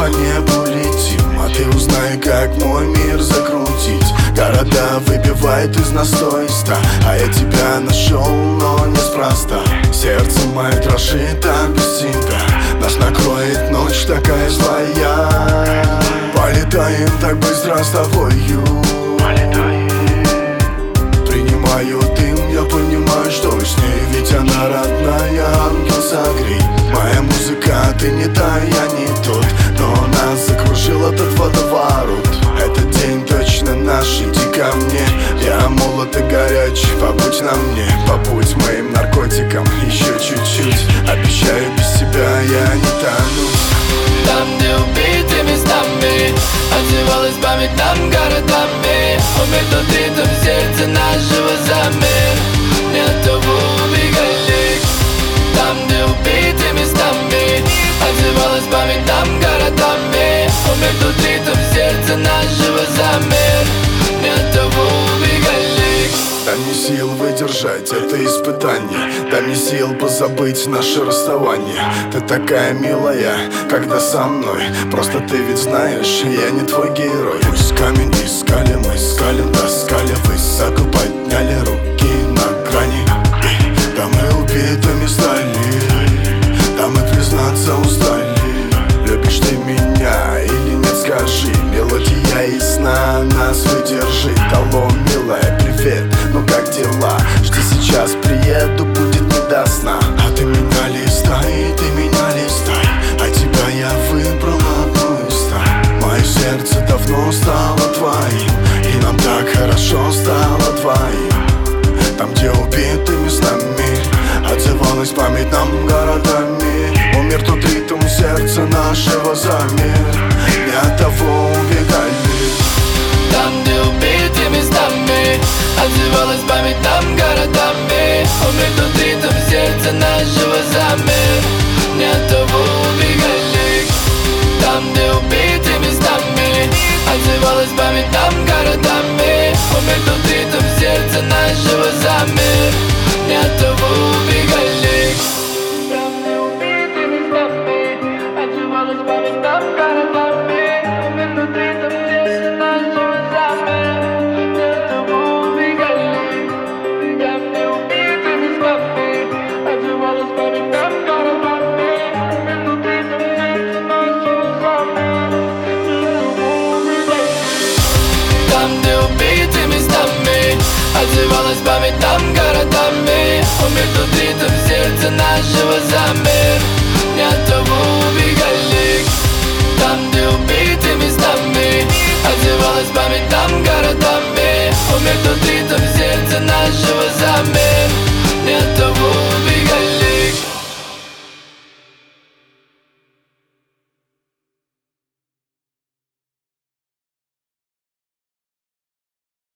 по небу летим, а ты узнай, как мой мир закрутить. Города выбивает из настоиста, а я тебя нашел, но неспроста. Сердце мое дрожит так без тебя, нас накроет ночь такая злая. Полетаем так быстро с тобою. Принимаю дым, я понимаю, что с ней, ведь она родная, ангел согрей. Моя музыка, ты не та, я не тот, но нас закружил этот водоворот. Этот день точно наш, иди ко мне. Я молод и горяч, побудь на мне, побудь моим наркотиком еще чуть-чуть. Обещаю, без тебя я не тону. Там, где убиты местами, отзывалась память нам городами. Умер тот ритм, сердце нашего замер. Нет того убегали. Там, где убиты местами, отзывалась память нам городами. Умер тот ритм, сердце нашего замер. Нет того убегали. Дай мне сил выдержать это испытание, дай мне сил позабыть наше расставание. Ты такая милая, когда со мной, просто ты ведь знаешь, я не твой герой. Пусть камень искали, мы скалим, таскали, высоко подняли руки на грани. Да мы убитыми стали, да мы признаться устали. Любишь ты меня или нет, скажи, мелодия ясна, нас выдержит. Алло, милая, привет, ну как дела? Жди, сейчас приеду, будет не до сна. А ты меня листай, ты меня листай, а тебя я выбрал одну из ста. Мое сердце давно стало твоим, и нам так хорошо стало двоим. Там, где убиты местами, отзывалась память нам городами. Умер тот ритм, сердце нашего замер. Не от того убегали. Там, где убиты местами, отзывалась память нам городами. Умер тот ритм, сердце нашего замер. Не от того убегали. Там, где убиты местами, отзывалась память нам городами. Умер тот ритм, сердце нашего замер. Не от того убегали. Там, где убиты местами, отзывалась память нам городами. Умер тот ритм, сердце нашего замер. Не от того убегали. Там, где убиты местами, отзывалась память нам городами. Умер тот ритм, сердце нашего замер. Там, где убиты местами, отзывалась память нам городами. Умер тот ритм, сердце нашего замер.